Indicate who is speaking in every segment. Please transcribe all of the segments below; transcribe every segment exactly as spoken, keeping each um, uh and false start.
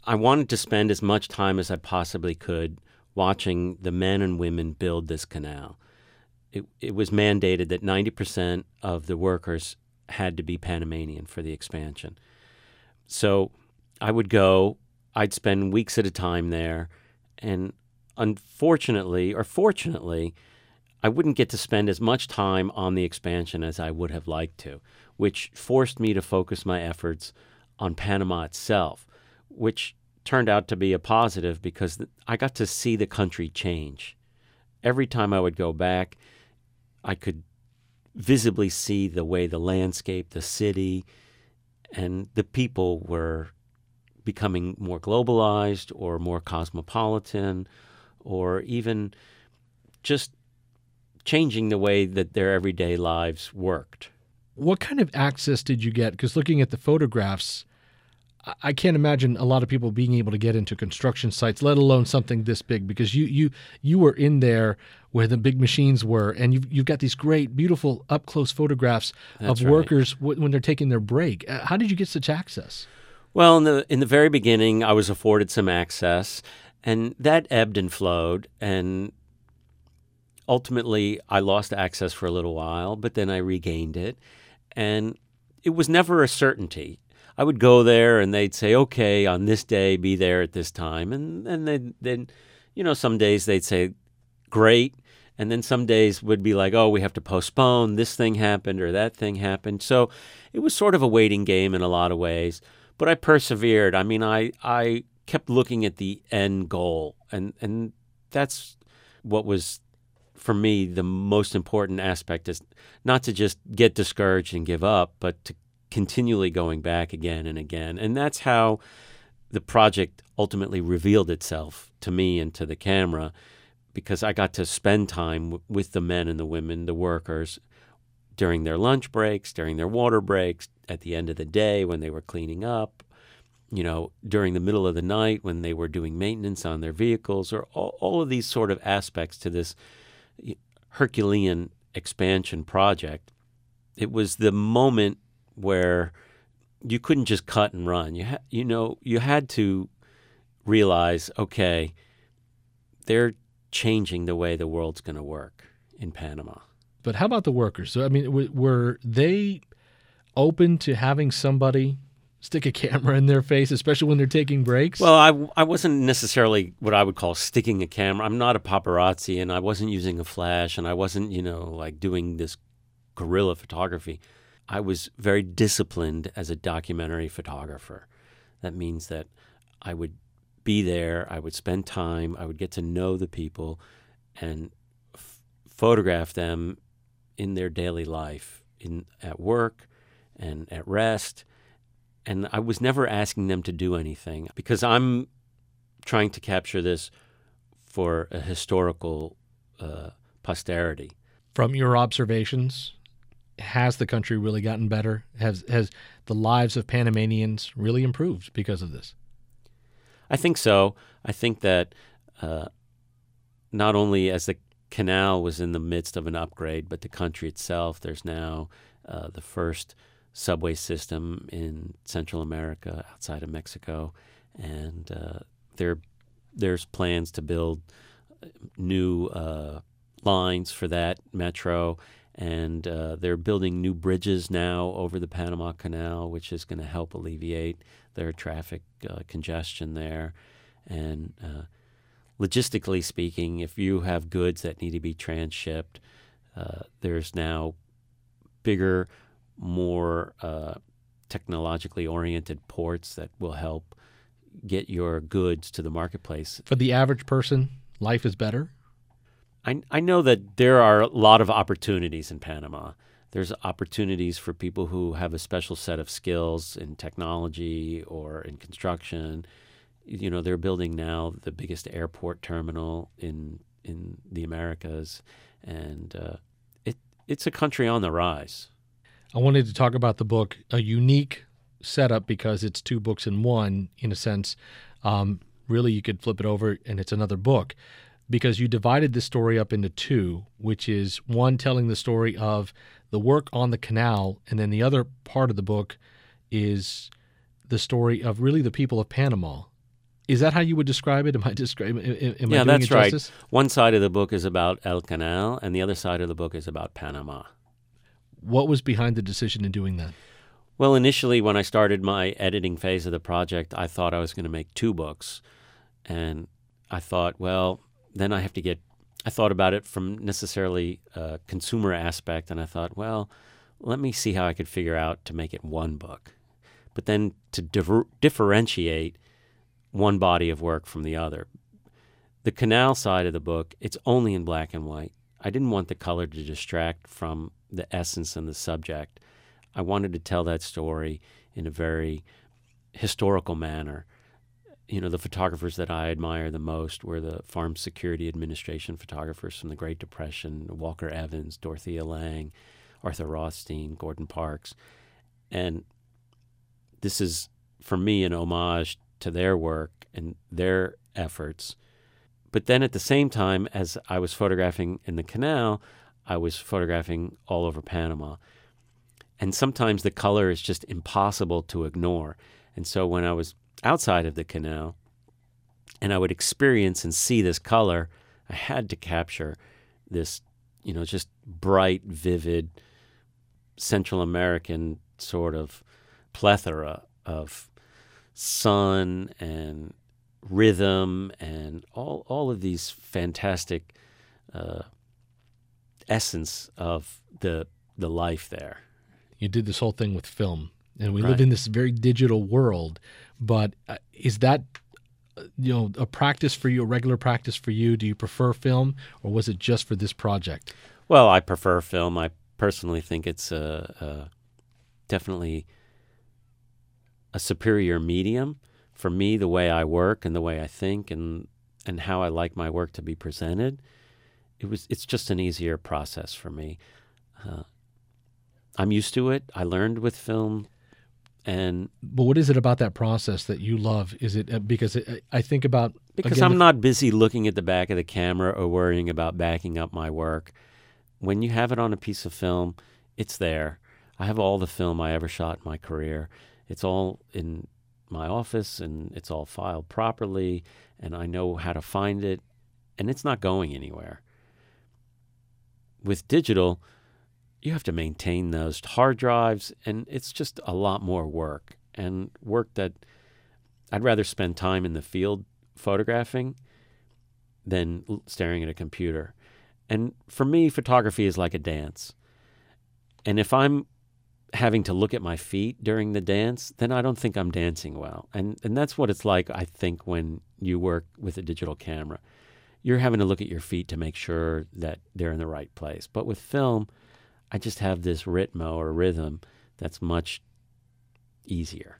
Speaker 1: I wanted to spend as much time as I possibly could watching the men and women build this canal. It, it was mandated that ninety percent of the workers had to be Panamanian for the expansion. So I would go, I'd spend weeks at a time there, and unfortunately, or fortunately, I wouldn't get to spend as much time on the expansion as I would have liked to, which forced me to focus my efforts on Panama itself, which turned out to be a positive because I got to see the country change. Every time I would go back, I could visibly see the way the landscape, the city, and the people were becoming more globalized or more cosmopolitan, or even just changing the way that their everyday lives worked.
Speaker 2: What kind of access did you get? Because looking at the photographs, I can't imagine a lot of people being able to get into construction sites, let alone something this big, because you you you were in there where the big machines were, and you've, you've got these great, beautiful, up-close photographs
Speaker 1: That's
Speaker 2: of
Speaker 1: right.
Speaker 2: workers w- when they're taking their break. Uh, How did you get such access?
Speaker 1: Well, in the in the very beginning, I was afforded some access, and that ebbed and flowed, and ultimately, I lost access for a little while, but then I regained it, and it was never a certainty. I would go there, and they'd say, "Okay, on this day, be there at this time," and and then then, you know, some days they'd say, "Great," and then some days would be like, "Oh, we have to postpone. This thing happened or that thing happened." So it was sort of a waiting game in a lot of ways, but I persevered. I mean, I I kept looking at the end goal, and and that's what was, for me, the most important aspect, is not to just get discouraged and give up, but to continually going back again and again. And that's how the project ultimately revealed itself to me and to the camera, because I got to spend time w- with the men and the women, the workers, during their lunch breaks, during their water breaks, at the end of the day when they were cleaning up, you know, during the middle of the night when they were doing maintenance on their vehicles, or all, all of these sort of aspects to this Herculean expansion project. It was the moment where you couldn't just cut and run. You ha- you know, you had to realize, okay, they're changing the way the world's going to work in Panama.
Speaker 2: But how about the workers? So, I mean, w- were they open to having somebody stick a camera in their face, especially when they're taking breaks?
Speaker 1: Well, I, I wasn't necessarily what I would call sticking a camera. I'm not a paparazzi, and I wasn't using a flash, and I wasn't, you know, like doing this guerrilla photography. I was very disciplined as a documentary photographer. That means that I would be there, I would spend time, I would get to know the people and f- photograph them in their daily life, in at work and at rest. And I was never asking them to do anything, because I'm trying to capture this for a historical uh, posterity.
Speaker 2: From your observations, has the country really gotten better? Has has the lives of Panamanians really improved because of this?
Speaker 1: I think so. I think that uh, not only as the canal was in the midst of an upgrade, but the country itself, there's now uh, the first subway system in Central America outside of Mexico, and uh, there there's plans to build new uh, lines for that metro, and uh, they're building new bridges now over the Panama Canal, which is going to help alleviate their traffic uh, congestion there. And uh, logistically speaking, if you have goods that need to be transshipped, uh, there's now bigger, more uh, technologically oriented ports that will help get your goods to the marketplace.
Speaker 2: For the average person, life is better?
Speaker 1: I, I know that there are a lot of opportunities in Panama. There's opportunities for people who have a special set of skills in technology or in construction. You know, they're building now the biggest airport terminal in in the Americas, and uh, it it's a country on the rise.
Speaker 2: I wanted to talk about the book, a unique setup because it's two books in one, in a sense. Um, really, you could flip it over and it's another book, because you divided the story up into two, which is one telling the story of the work on the canal, and then the other part of the book is the story of really the people of Panama Is that how you would describe it? Am I describing? Am
Speaker 1: Yeah,
Speaker 2: I doing
Speaker 1: that's
Speaker 2: it
Speaker 1: right.
Speaker 2: justice?
Speaker 1: One side of the book is about El Canal, and the other side of the book is about Panama.
Speaker 2: What was behind the decision in doing that?
Speaker 1: Well, initially, when I started my editing phase of the project, I thought I was going to make two books. And I thought, well, then I have to get, I thought about it from necessarily a consumer aspect, and I thought, well, let me see how I could figure out to make it one book. But then to differ- differentiate one body of work from the other. The Canal side of the book, it's only in black and white. I didn't want the color to distract from the essence and the subject. I wanted to tell that story in a very historical manner. You know, the photographers that I admire the most were the Farm Security Administration photographers from the Great Depression, Walker Evans, Dorothea Lange, Arthur Rothstein, Gordon Parks. And this is, for me, an homage to their work and their efforts. But then at the same time, as I was photographing in the canal, I was photographing all over Panama. And sometimes the color is just impossible to ignore. And so when I was outside of the canal and I would experience and see this color, I had to capture this, you know, just bright, vivid Central American sort of plethora of sun and rhythm and all all of these fantastic uh, essence of the the life there.
Speaker 2: You did this whole thing with film, and we
Speaker 1: Right.
Speaker 2: live in this very digital world. But uh, is that uh, you know a practice for you, a regular practice for you? Do you prefer film, or was it just for this project?
Speaker 1: Well, I prefer film. I personally think it's a, a definitely a superior medium for me, the way I work and the way I think and and how I like my work to be presented. It was it's just an easier process for me. Uh, I'm used to it. I learned with film, and
Speaker 2: But what is it about that process that you love? Is it uh, because it, I think about
Speaker 1: because
Speaker 2: again,
Speaker 1: I'm
Speaker 2: the-
Speaker 1: not busy looking at the back of the camera or worrying about backing up my work. When you have it on a piece of film, it's there. I have all the film I ever shot in my career. It's all in my office, and it's all filed properly, and I know how to find it, and it's not going anywhere. With digital, you have to maintain those hard drives, and it's just a lot more work, and work that I'd rather spend time in the field photographing than l- staring at a computer. And for me, photography is like a dance. And if I'm having to look at my feet during the dance, then I don't think I'm dancing well. And and that's what it's like, I think, when you work with a digital camera. You're having to look at your feet to make sure that they're in the right place. But with film, I just have this ritmo or rhythm that's much easier.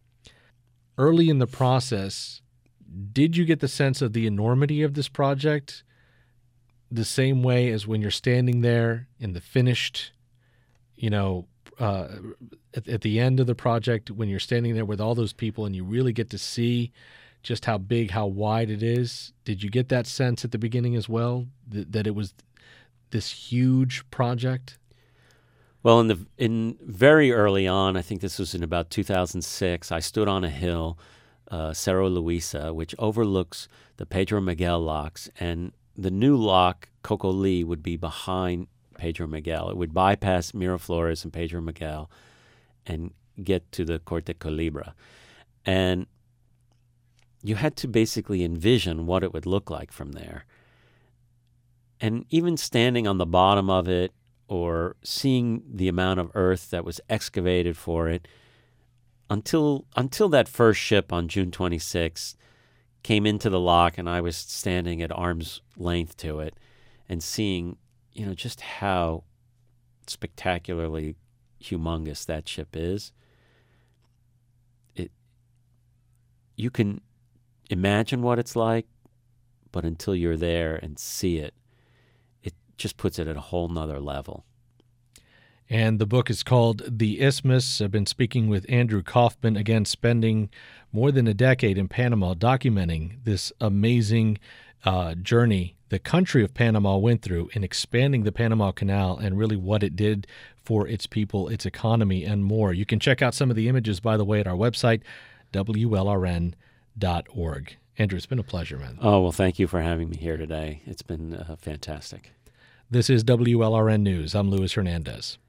Speaker 2: early in the process, did you get the sense of the enormity of this project the same way as when you're standing there in the finished, you know, uh, at, at the end of the project, when you're standing there with all those people and you really get to see just how big, how wide it is? Did you get that sense at the beginning as well, that, that it was this huge project?
Speaker 1: Well, in the in very early on, I think this was in about two thousand six, I stood on a hill, uh, Cerro Luisa, which overlooks the Pedro Miguel locks, and the new lock, Cocoli, would be behind Pedro Miguel. It would bypass Miraflores and Pedro Miguel and get to the Corte Culebra. And you had to basically envision what it would look like from there. And even standing on the bottom of it, or seeing the amount of earth that was excavated for it, until until that first ship on June twenty-sixth came into the lock and I was standing at arm's length to it and seeing, you know, just how spectacularly humongous that ship is. It, you can imagine what it's like, but until you're there and see it, it just puts it at a whole nother level.
Speaker 2: And the book is called The Isthmus. I've been speaking with Andrew Kaufman, again, spending more than a decade in Panama documenting this amazing uh, journey the country of Panama went through in expanding the Panama Canal and really what it did for its people, its economy, and more. You can check out some of the images, by the way, at our website, W L R N dot org. Andrew, it's been a pleasure, man.
Speaker 1: Oh, well, thank you for having me here today. It's been uh, fantastic.
Speaker 2: This is W L R N News. I'm Luis Hernandez.